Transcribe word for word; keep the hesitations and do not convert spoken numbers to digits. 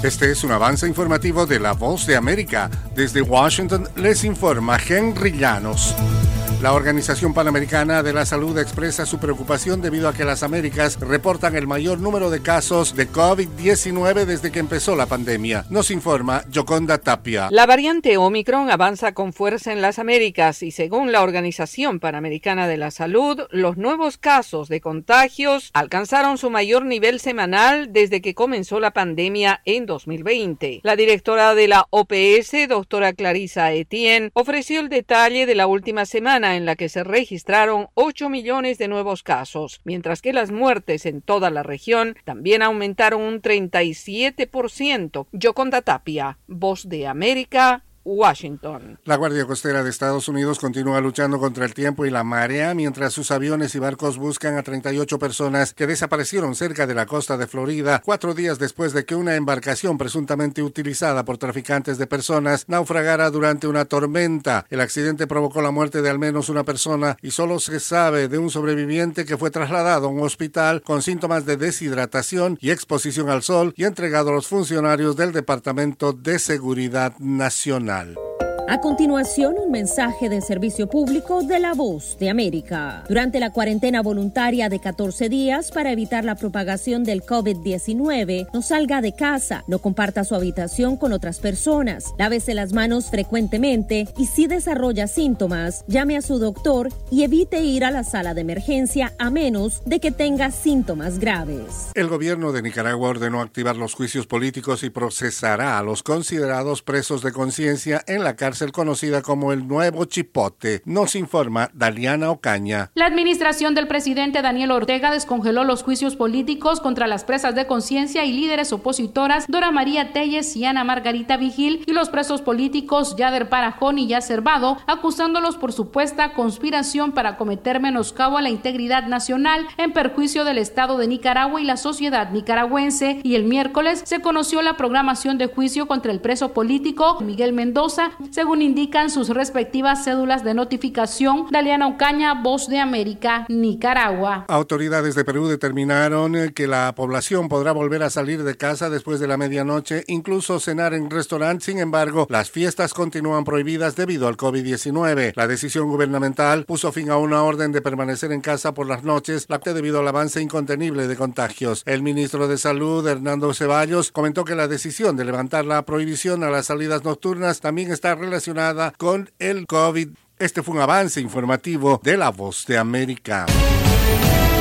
Este es un avance informativo de La Voz de América. Desde Washington les informa Henry Llanos. La Organización Panamericana de la Salud expresa su preocupación debido a que las Américas reportan el mayor número de casos de COVID diecinueve desde que empezó la pandemia. Nos informa Yoconda Tapia. La variante Omicron avanza con fuerza en las Américas y según la Organización Panamericana de la Salud, los nuevos casos de contagios alcanzaron su mayor nivel semanal desde que comenzó la pandemia en dos mil veinte. La directora de la O P S, doctora Clarissa Etienne, ofreció el detalle de la última semana en la que se registraron ocho millones de nuevos casos, mientras que las muertes en toda la región también aumentaron un treinta y siete por ciento. Yoconda Tapia, Voz de América, Washington. La Guardia Costera de Estados Unidos continúa luchando contra el tiempo y la marea mientras sus aviones y barcos buscan a treinta y ocho personas que desaparecieron cerca de la costa de Florida cuatro días después de que una embarcación presuntamente utilizada por traficantes de personas naufragara durante una tormenta. El accidente provocó la muerte de al menos una persona y solo se sabe de un sobreviviente que fue trasladado a un hospital con síntomas de deshidratación y exposición al sol y entregado a los funcionarios del Departamento de Seguridad Nacional. A continuación, un mensaje de servicio público de La Voz de América. Durante la cuarentena voluntaria de catorce días para evitar la propagación del COVID diecinueve, no salga de casa, no comparta su habitación con otras personas, lávese las manos frecuentemente y si desarrolla síntomas, llame a su doctor y evite ir a la sala de emergencia a menos de que tenga síntomas graves. El gobierno de Nicaragua ordenó activar los juicios políticos y procesará a los considerados presos de conciencia en la cárcel conocida como el Nuevo Chipote. Nos informa Daliana Ocaña. La administración del presidente Daniel Ortega descongeló los juicios políticos contra las presas de conciencia y líderes opositoras Dora María Telles y Ana Margarita Vigil y los presos políticos Yader Parajón y Yacer Vado, acusándolos por supuesta conspiración para cometer menoscabo a la integridad nacional en perjuicio del Estado de Nicaragua y la sociedad nicaragüense. Y el miércoles se conoció la programación de juicio contra el preso político Miguel Mendoza, según indican sus respectivas cédulas de notificación. Daliana Ocaña, Voz de América, Nicaragua. Autoridades de Perú determinaron que la población podrá volver a salir de casa después de la medianoche, incluso cenar en restaurantes. Sin embargo, las fiestas continúan prohibidas debido al COVID diecinueve. La decisión gubernamental puso fin a una orden de permanecer en casa por las noches, la que debido al avance incontenible de contagios. El ministro de Salud, Hernando Ceballos, comentó que la decisión de levantar la prohibición a las salidas nocturnas también está relacionada con el COVID. Este fue un avance informativo de La Voz de América.